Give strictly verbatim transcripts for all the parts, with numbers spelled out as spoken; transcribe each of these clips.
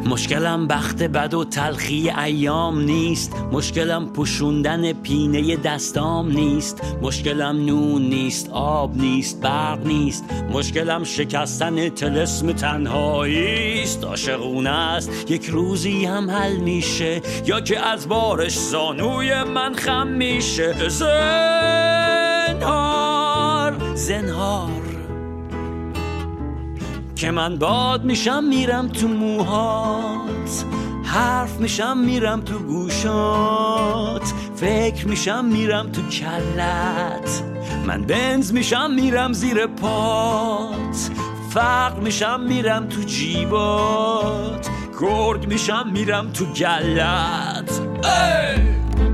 مشکلم بخت بد و تلخی ایام نیست، مشکلم پوشوندن پینه دستام نیست، مشکلم نون نیست، آب نیست، برق نیست، مشکلم شکستن طلسم تنهایی است. عاشقونه است یک روزی هم حل میشه، یا که از بارش زانوی من خم میشه. زنهار زنهار که من باد میشم میرم تو موهات، حرف میشم میرم تو گوشات، فکر میشم میرم تو کلت، من بنز میشم میرم زیر پات، فقر میشم میرم تو جیبات، گرگ میشم میرم تو گلت. ای!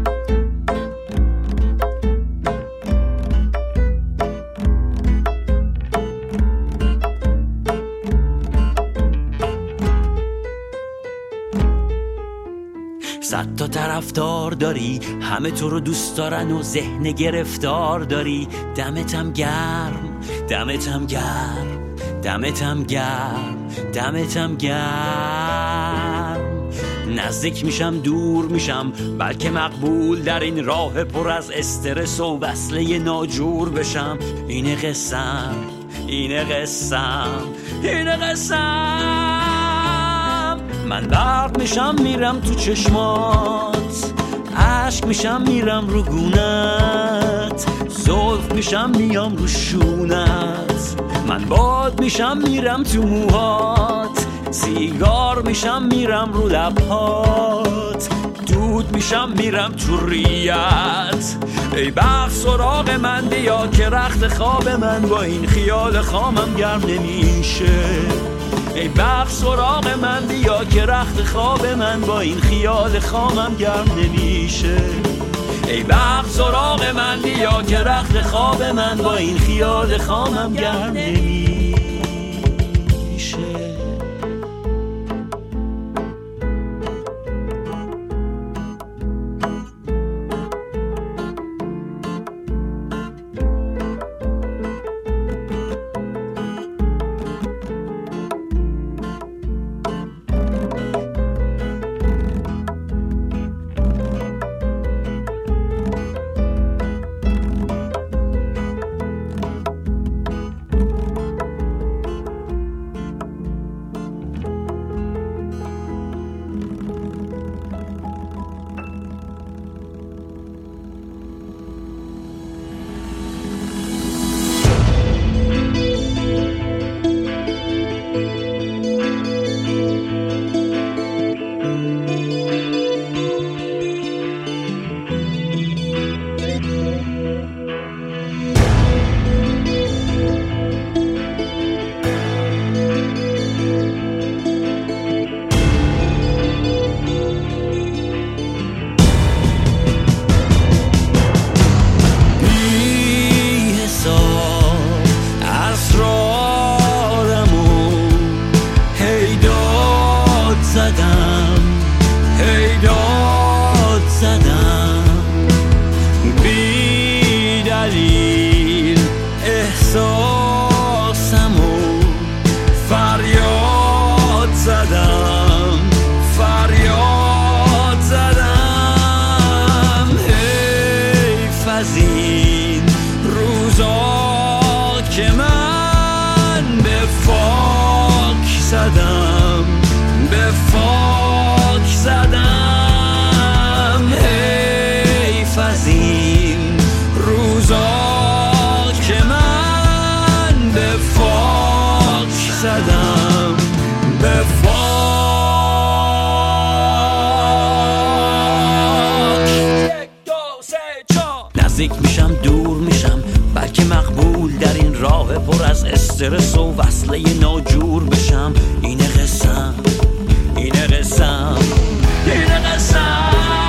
صد تا طرفدار داری، همه تو رو دوست دارن و ذهن گرفتار داری. دمتم گرم، دمتم گرم، دمتم گرم، دمتم گرم. نزدیک میشم دور میشم، بلکه مقبول در این راه پر از استرس و وصله ناجور بشم. اینه قسم، اینه قسم، اینه قسم. من برق میشم میرم تو چشمات، عشق میشم میرم رو گونت، زلف میشم میام رو شونت، من باد میشم میرم تو موهات، سیگار میشم میرم رو لبهات، دود میشم میرم تو ریت. ای بخت سراغ من بیا که رخت خواب من با این خیال خامم گرم نمیشه. ای بخت سراغ من بیا که رخت خواب من با این خیال خامم گرم نمیشه. ای بخت سراغ من بیا که رخت خواب من با این خیال خامم گرم نمیشه. نزدیک میشم دور میشم، بلکه مقبول در این راه پر از استرس و وصله ناجور بشم. اینه قسم، اینه قسم، اینه قسم.